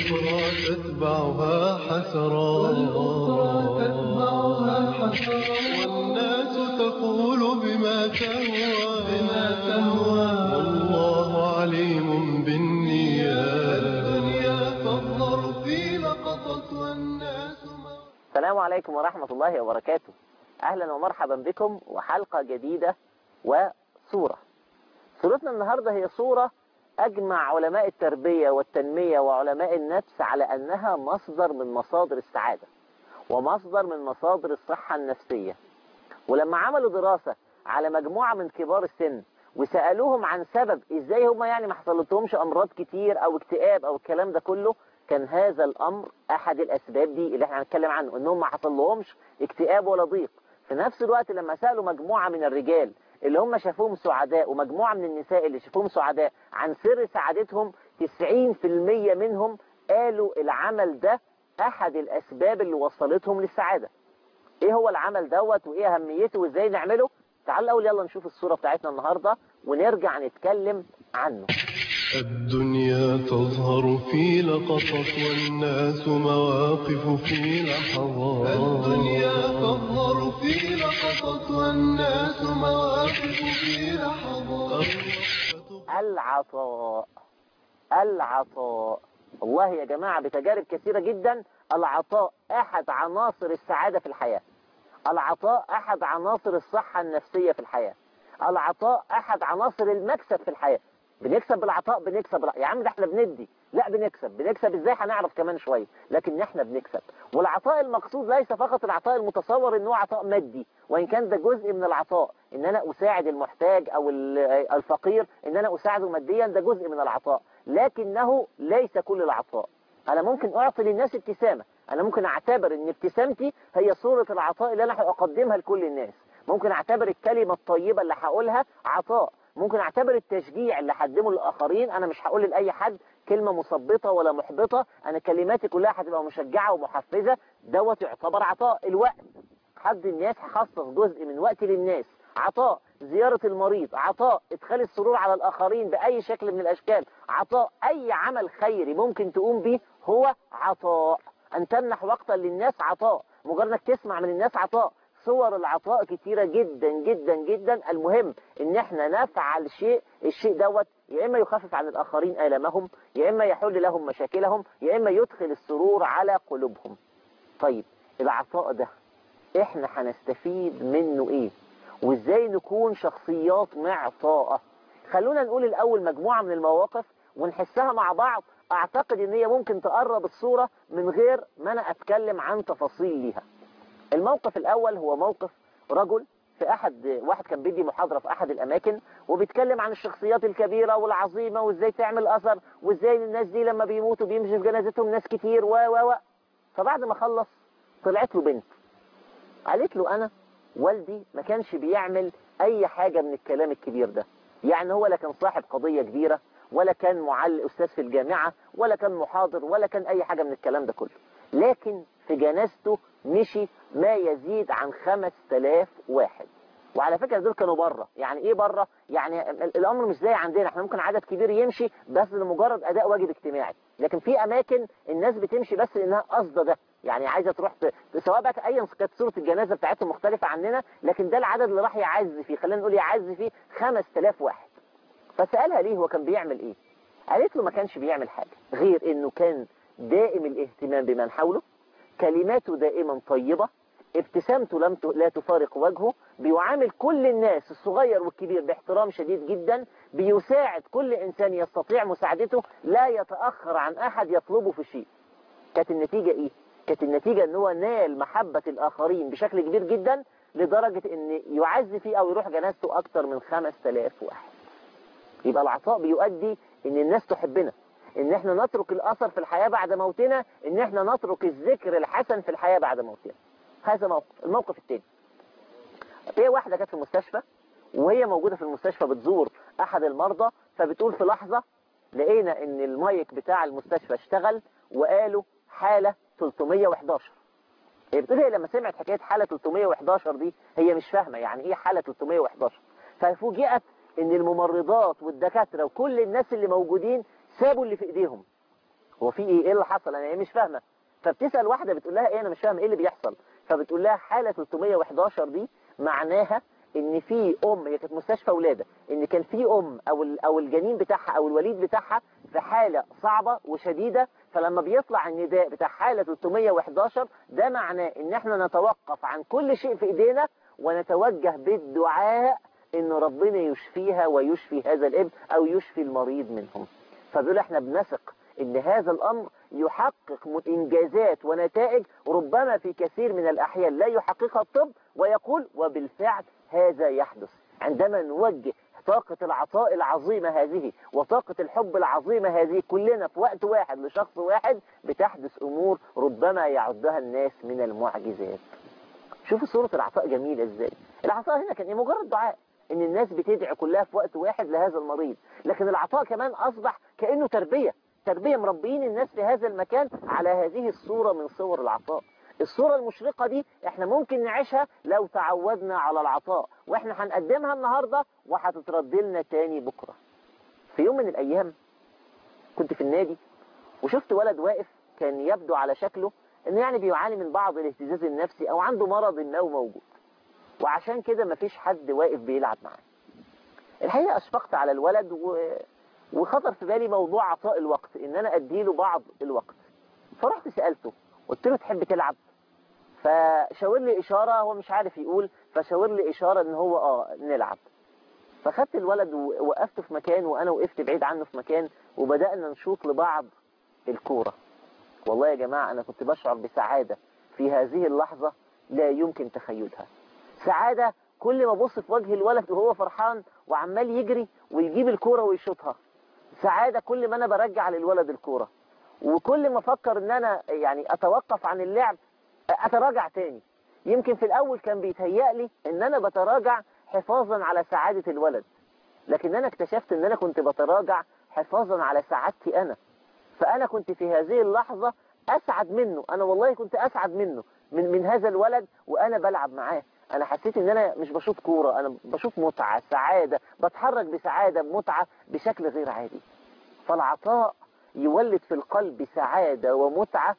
تتبعها حسرات والناس تقول بما تهوى والله عليم بالنيات الدنيا تظهر في لقطة والناس السلام عليكم ورحمة الله وبركاته. أهلا ومرحبا بكم وحلقة جديدة وصورة. صورتنا النهاردة هي صورة أجمع علماء التربية والتنمية وعلماء النفس على أنها مصدر من مصادر السعادة ومصدر من مصادر الصحة النفسية. ولما عملوا دراسة على مجموعة من كبار السن وسألوهم عن سبب إزاي هم يعني ما حصلتهمش أمراض كتير أو اكتئاب أو الكلام ده كله، كان هذا الأمر أحد الأسباب دي اللي احنا هنتكلم عنه، إنهم ما حصلهمش اكتئاب ولا ضيق. في نفس الوقت لما سألوا مجموعة من الرجال اللي هم شافوهم سعداء ومجموعة من النساء اللي شافوهم سعداء عن سر سعادتهم، 90% منهم قالوا العمل ده أحد الأسباب اللي وصلتهم للسعادة. ايه هو العمل دوت وايه اهميته وازاي نعمله؟ تعالوا الاول يلا نشوف الصورة بتاعتنا النهاردة ونرجع نتكلم عنه. الدنيا تظهر في لقطة والناس مواقف في لحظات الدنيا تظهر في لقطة والناس مواقف في لحظات. العطاء والله يا جماعة بتجارب كثيرة جدا العطاء أحد عناصر السعادة في الحياة. العطاء أحد عناصر الصحة النفسية في الحياة. العطاء أحد عناصر المكسب في الحياة. بنكسب بالعطاء، يا عم ده احنا بندي، لا بنكسب ازاي هنعرف كمان شوية، لكن احنا بنكسب. والعطاء المقصود ليس فقط العطاء المتصور انه عطاء مادي، وان كان ده جزء من العطاء، ان انا اساعد المحتاج او الفقير، ان انا اساعده ماديا، ده جزء من العطاء، لكنه ليس كل العطاء. انا ممكن اعطي للناس ابتسامة، انا ممكن اعتبر ان ابتسامتي هي صورة العطاء اللي انا هقدمها لكل الناس. ممكن اعتبر الكلمة الطيبة اللي هقولها عطاء. ممكن اعتبر التشجيع اللي هقدمه للاخرين، انا مش هقول لاي حد كلمة مثبطة ولا محبطة، انا كلماتي كلها هتبقى مشجعة ومحفزة، دوت يعتبر عطاء. الوقت، حد الناس هخصص جزء من وقتي للناس، عطاء. زيارة المريض عطاء. ادخال السرور على الاخرين باي شكل من الاشكال عطاء. اي عمل خيري ممكن تقوم به هو عطاء. ان تمنح وقتا للناس عطاء. مجرد انك تسمع من الناس عطاء. صور العطاء كتيرة جدا جدا جدا. المهم ان احنا نفعل شيء، الشيء دوت يا اما يخفف عن الاخرين آلامهم، يا اما يحل لهم مشاكلهم، يا اما يدخل السرور على قلوبهم. طيب العطاء ده احنا هنستفيد منه ايه؟ وازاي نكون شخصيات معطاءة؟ خلونا نقول الاول مجموعة من المواقف ونحسها مع بعض. اعتقد ان هي ممكن تقرب الصورة من غير ما انا اتكلم عن تفاصيل ليها. الموقف الاول هو موقف رجل في واحد كان بيدي محاضرة في احد الاماكن وبيتكلم عن الشخصيات الكبيرة والعظيمة وازاي تعمل اثر، وازاي الناس دي لما بيموتوا بيمشي في جنازتهم ناس كتير فبعد ما خلص طلعت له بنت قالت له انا والدي ما كانش بيعمل اي حاجة من الكلام الكبير ده، يعني هو لا كان صاحب قضية كبيرة ولا كان استاذ في الجامعة ولا كان محاضر ولا كان اي حاجة من الكلام ده كله، لكن في جنازته مشي ما يزيد عن 5000 واحد. وعلى فكرة دول كانوا بره. يعني ايه بره؟ يعني الامر مش زي عندنا، احنا ممكن عدد كبير يمشي بس لمجرد اداء واجب اجتماعي، لكن في اماكن الناس بتمشي بس لانها قصده ده، يعني عايزة تروح سواء بقى ايا كانت صورة الجنازة بتاعتهم مختلفة عننا، لكن ده العدد اللي راح يعز فيه، خلينا نقول يعز فيه 5000 واحد. فسألها ليه هو كان بيعمل ايه؟ قالت له ما كانش بيعمل حاجة غير انه كان دائم الاهتمام بمن حوله، كلماته دائما طيبة، ابتسامته لا تفارق وجهه، بيعامل كل الناس الصغير والكبير باحترام شديد جدا، بيساعد كل إنسان يستطيع مساعدته، لا يتأخر عن أحد يطلبه في شيء. كانت النتيجة إيه؟ كانت النتيجة أنه هو نال محبة الآخرين بشكل كبير جدا لدرجة أن يعز فيه أو يروح جنازته أكتر من 5000 واحد. يبقى العطاء بيؤدي أن الناس تحبنا، ان احنا نترك الاثر في الحياة بعد موتنا، ان احنا نترك الذكر الحسن في الحياة بعد موتنا. هذا موقف. الموقف الثاني، في واحدة كانت في المستشفى وهي موجودة في المستشفى بتزور احد المرضى، فبتقول في لحظة لقينا ان المايك بتاع المستشفى اشتغل وقالوا حالة 311. هي بتقول هي لما سمعت حكاية حالة 311 دي هي مش فاهمة يعني ايه حالة 311، ففوجئت ان الممرضات والدكاترة وكل الناس اللي موجودين سابوا اللي في ايديهم هو في ايه اللي حصل، انا مش فاهمه. فبتسال واحده بتقول لها ايه انا مش فاهمه ايه اللي بيحصل. فبتقول لها حاله 311 دي معناها ان في هي كانت مستشفى ولاده، ان كان في او الجنين بتاعها او الوليد بتاعها في حاله صعبه وشديده. فلما بيطلع النداء بتاع حاله 311 ده معناه ان احنا نتوقف عن كل شيء في ايدينا ونتوجه بالدعاء ان ربنا يشفيها ويشفي هذا الابن او يشفي المريض منهم. فبيقول احنا بنثق ان هذا الامر يحقق انجازات ونتائج ربما في كثير من الاحيان لا يحققها الطب، ويقول وبالفعل هذا يحدث عندما نوجه طاقة العطاء العظيمة هذه وطاقة الحب العظيمة هذه كلنا في وقت واحد لشخص واحد، بتحدث امور ربما يعدها الناس من المعجزات. شوفوا صورة العطاء جميلة ازاي. العطاء هنا كان مجرد دعاء، ان الناس بتدعي كلها في وقت واحد لهذا المريض، لكن العطاء كمان اصبح كأنه تربية مربيين الناس في هذا المكان على هذه الصورة من صور العطاء. الصورة المشرقة دي احنا ممكن نعيشها لو تعودنا على العطاء، واحنا هنقدمها النهاردة وهتترد لنا تاني بكرة. في يوم من الايام كنت في النادي وشفت ولد واقف كان يبدو على شكله انه يعني بيعاني من بعض الاهتزاز النفسي او عنده مرض ما موجود، وعشان كده مفيش حد واقف بيلعب معاه. الحقيقة اشفقت على الولد وخطر في بالي موضوع عطاء الوقت، ان انا اديله بعض الوقت. فرحت سألته قلت له تحب تلعب؟ فشاور لي اشارة، هو مش عارف يقول، فشاور لي اشارة ان هو نلعب. فخدت الولد ووقفته في مكان وانا وقفت بعيد عنه في مكان، وبدأنا نشوط لبعض الكورة. والله يا جماعة انا كنت بشعر بسعادة في هذه اللحظة لا يمكن تخيلها. سعادة كل ما ابص في وجه الولد وهو فرحان وعمال يجري ويجيب الكورة ويشوطها. سعادة كل ما انا برجع للولد الكورة، وكل ما افكر ان انا يعني اتوقف عن اللعب اتراجع تاني. يمكن في الاول كان بيتهيأ لي ان انا بتراجع حفاظا على سعادة الولد، لكن انا اكتشفت ان انا كنت بتراجع حفاظا على سعادتي انا. فانا كنت في هذه اللحظة اسعد منه، انا والله كنت اسعد منه من هذا الولد وانا بلعب معاه. انا حسيت ان انا مش بشوف كورة، انا بشوف متعة، سعادة، بتحرك بسعادة بمتعة بشكل غير عادي. فالعطاء يولد في القلب سعادة ومتعة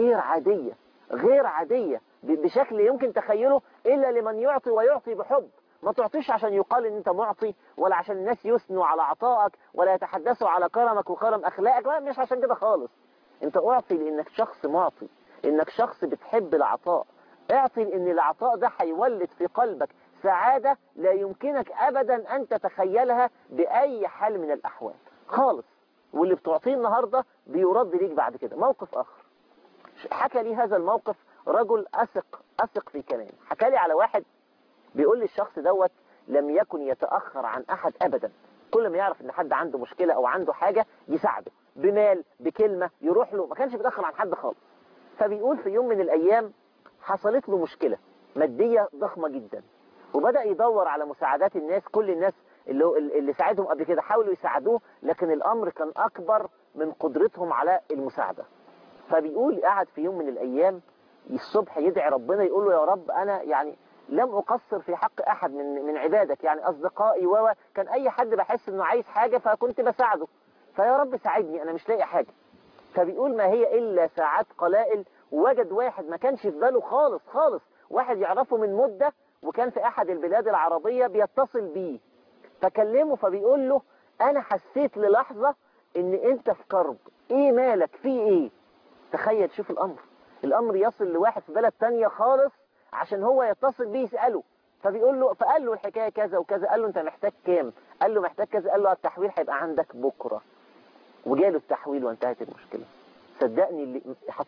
غير عادية بشكل يمكن تخيله إلا لمن يعطي ويعطي بحب. ما تعطيش عشان يقال ان انت معطي، ولا عشان الناس يثنوا على عطائك ولا يتحدثوا على كرمك وكرم اخلاقك، لا مش عشان كده خالص. انت اعطي لانك شخص معطي، انك شخص بتحب العطاء. اعطي لان العطاء ده هيولد في قلبك سعادة لا يمكنك ابدا ان تتخيلها باي حال من الاحوال خالص. واللي بتعطيه النهاردة بيرد ليك بعد كده. موقف اخر حكى لي هذا الموقف رجل اثق في كلامه. حكى لي على واحد بيقول لي الشخص دوت لم يكن يتأخر عن احد ابدا، كل ما يعرف ان حد عنده مشكلة او عنده حاجة يساعده بمال بكلمة يروح له، ما كانش بيتأخر عن حد خالص. فبيقول في يوم من الايام حصلت له مشكلة مادية ضخمة جدا، وبدأ يدور على مساعدات الناس. كل الناس اللي ساعدهم قبل كده حاولوا يساعدوه، لكن الامر كان اكبر من قدرتهم على المساعدة. فبيقول قعد في يوم من الايام الصبح يدعي ربنا، يقول له يا رب انا يعني لم اقصر في حق احد من عبادك، يعني اصدقائي كان اي حد بحس انه عايز حاجة فكنت بساعده، فيا رب ساعدني انا مش لاقي حاجة. فبيقول ما هي الا ساعات قلائل وجد واحد ما كانش في باله خالص، واحد يعرفه من مدة وكان في احد البلاد العربية بيتصل بيه، فكلمه فبيقول له انا حسيت للحظة ان انت في كرب، ايه مالك في ايه؟ تخيل شوف الامر يصل لواحد في بلد تانية خالص عشان هو يتصل بيه يسأله. فقال له الحكاية كذا وكذا، قال له انت محتاج كام؟ قال له محتاج كذا، قال له التحويل هيبقى عندك بكرة، وجاله التحويل وانتهت المشكلة. صدقني اللي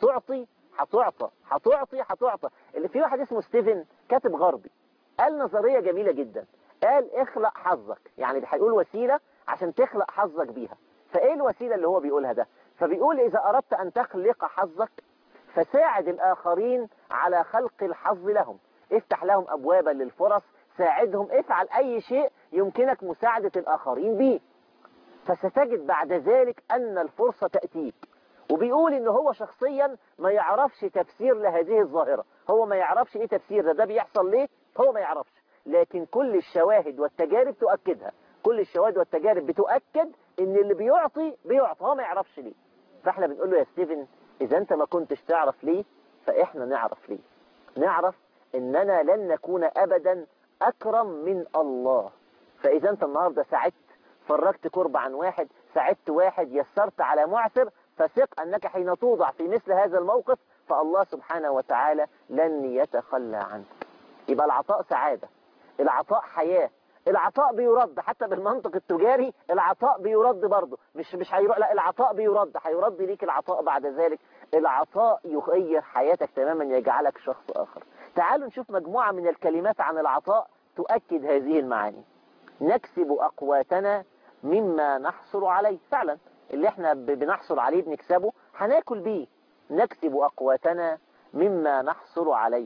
هتعطى. اللي في واحد اسمه ستيفن كاتب غربي قال نظرية جميلة جدا، قال اخلق حظك، يعني هيقول وسيلة عشان تخلق حظك بيها. فايه الوسيلة اللي هو بيقولها ده؟ فبيقول اذا اردت ان تخلق حظك فساعد الاخرين على خلق الحظ لهم، افتح لهم ابوابا للفرص، ساعدهم، افعل اي شيء يمكنك مساعدة الاخرين به، فستجد بعد ذلك ان الفرصة تأتيك. وبيقول ان هو شخصيا ما يعرفش تفسير لهذه الظاهرة، هو ما يعرفش ايه تفسير ده بيحصل ليه، هو ما يعرفش، لكن كل الشواهد والتجارب تؤكدها، كل الشواهد والتجارب بتؤكد ان اللي بيعطي هو ما يعرفش ليه. فاحنا بنقول له يا ستيفن إذا أنت ما كنتش تعرف ليه فإحنا نعرف ليه. نعرف إننا لن نكون أبدا أكرم من الله. فإذا أنت النهاردة ساعدت، فرجت كرب عن واحد، ساعدت واحد، يسرت على معسر، فثق أنك حين توضع في مثل هذا الموقف فالله سبحانه وتعالى لن يتخلى عنك. يبقى العطاء سعادة، العطاء حياة، العطاء بيرد حتى بالمنطق التجاري، العطاء بيرد برضه، مش هيروح، لا العطاء هيرد ليك العطاء بعد ذلك. العطاء يغير حياتك تماما، يجعلك شخص آخر. تعالوا نشوف مجموعة من الكلمات عن العطاء تؤكد هذه المعاني. نكسب أقواتنا مما نحصل عليه. فعلا اللي احنا بنحصل عليه بنكسبه هناكل بيه. نكسب أقواتنا مما نحصل عليه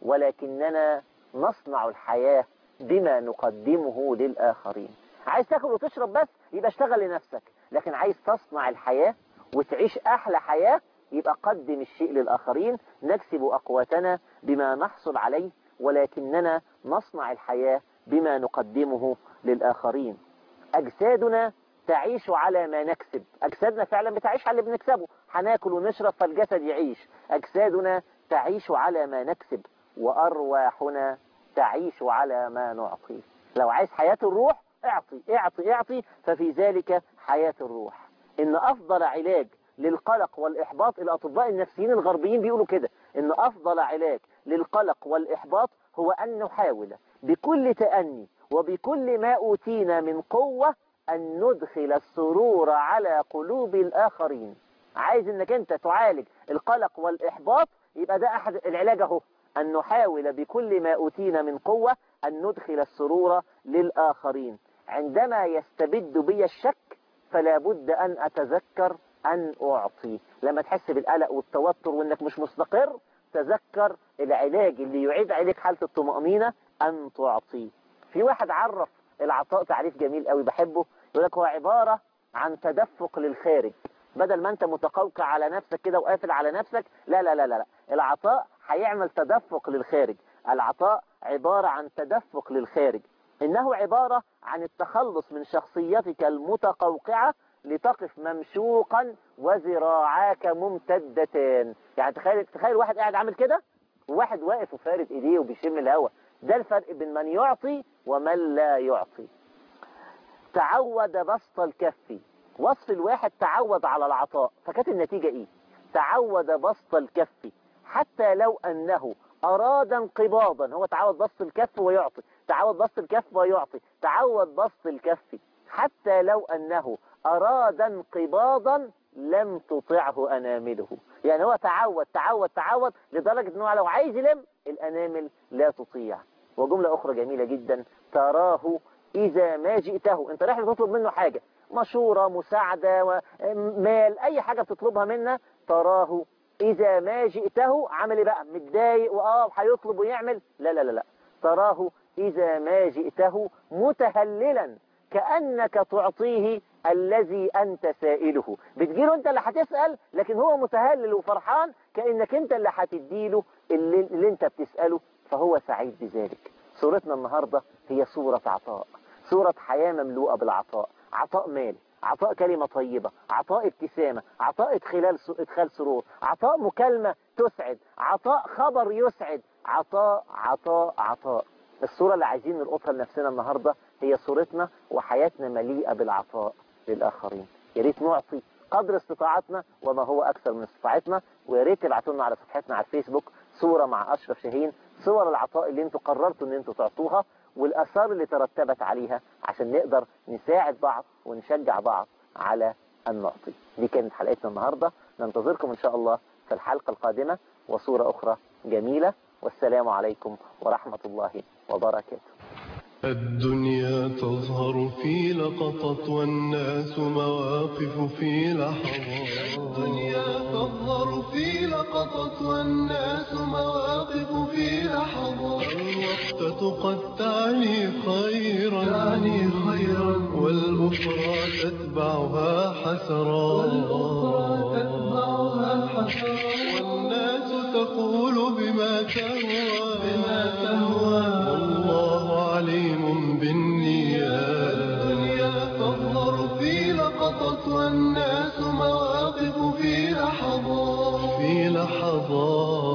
ولكننا نصنع الحياة بما نقدمه للآخرين. عايز تاكل وتشرب بس يبقى اشتغل لنفسك، لكن عايز تصنع الحياة وتعيش أحلى حياة يبقى قدم الشيء للآخرين. نكسب أقواتنا بما نحصل عليه ولكننا نصنع الحياة بما نقدمه للآخرين. أجسادنا تعيش على ما نكسب. أجسادنا فعلا بتعيش على اللي بنكسبه، هناكل ونشرب فالجسد يعيش. أجسادنا تعيش على ما نكسب وأرواحنا تعيش على ما نعطي. لو عايز حياة الروح اعطي اعطي اعطي، ففي ذلك حياة الروح. إن أفضل علاج للقلق والإحباط، الأطباء النفسيين الغربيين بيقولوا كده، إن أفضل علاج للقلق والإحباط هو أن نحاول بكل تأني وبكل ما أوتينا من قوة أن ندخل السرور على قلوب الآخرين. عايز إنك أنت تعالج القلق والإحباط، يبقى ده أحد العلاج اهو، أن نحاول بكل ما أوتينا من قوة أن ندخل السرور للآخرين. عندما يستبد بي الشك فلا بد أن أتذكر أن أعطي. لما تحس بالقلق والتوتر وأنك مش مستقر، تذكر العلاج اللي يعيد عليك حالة الطمأنينة، أن تعطي. في واحد عرف العطاء تعريف جميل قوي بحبه، يقول لك هو عبارة عن تدفق للخارج. بدل ما أنت متقوقع على نفسك كده وقافل على نفسك، لا لا لا لا، العطاء هيعمل تدفق للخارج. العطاء عبارة عن تدفق للخارج، إنه عبارة عن التخلص من شخصيتك المتقوقعة لتقف ممشوقا وذراعاك ممتدتان. يعني تخيل واحد قاعد عامل كده وواحد واقف وفارد ايديه وبيشم الهواء. ده الفرق بين من يعطي ومن لا يعطي. تعود بسط الكف. وصف الواحد تعود على العطاء، فكانت النتيجة ايه؟ تعود بسط الكف حتى لو انه اراد انقباضا. هو تعود بسط الكف ويعطي، تعود بسط الكف ويعطي، تعود بسط الكف حتى لو انه اراد انقباضا لم تطعه انامله. يعني هو تعود لدرجة انه لو عايز يلم الانامل لا تطيع. وجملة اخرى جميلة جدا، تراه اذا ما جئته. انت رايح تطلب منه حاجة، مشورة، مساعدة، مال، اي حاجة بتطلبها منه، تراه اذا ما جئته عمل ايه بقى؟ متضايق هيطلب ويعمل؟ لا لا لا لا، تراه اذا ما جئته متهللا كأنك تعطيه الذي أنت سائله. بتجيله أنت اللي هتسأل، لكن هو متهلل وفرحان كأنك أنت اللي هتديله اللي أنت بتسأله، فهو سعيد بذلك. صورتنا النهاردة هي صورة عطاء، صورة حياة مملوءة بالعطاء. عطاء مال، عطاء كلمة طيبة، عطاء ابتسامة، عطاء إدخال سرور، عطاء مكالمة تسعد، عطاء خبر يسعد، عطاء عطاء عطاء. الصورة اللي عايزين نلقطها لنفسنا النهاردة هي صورتنا وحياتنا مليئة بالعطاء للآخرين. يا ريت نعطي قدر استطاعتنا وما هو أكثر من استطاعتنا. ويا ريت تبعتوا لنا على صفحتنا على الفيسبوك صورة مع أشرف شاهين، صور العطاء اللي انتوا قررتوا ان انتوا تعطوها والآثار اللي ترتبت عليها، عشان نقدر نساعد بعض ونشجع بعض على أن نعطي. دي كانت حلقتنا النهاردة، ننتظركم إن شاء الله في الحلقة القادمة وصورة أخرى جميلة. والسلام عليكم ورحمة الله وبركاته. الدنيا تظهر في لقطة والناس مواقف في لحظات. الدنيا تظهر في لقطة والناس مواقف في لحظات. الوقفة قد تعني خيرا والأخرى تتبعها حسرات. والناس تقول بما تهوى والله عليم بالنيات. الدنيا تظهر في لقطة والناس مواقف في لحظات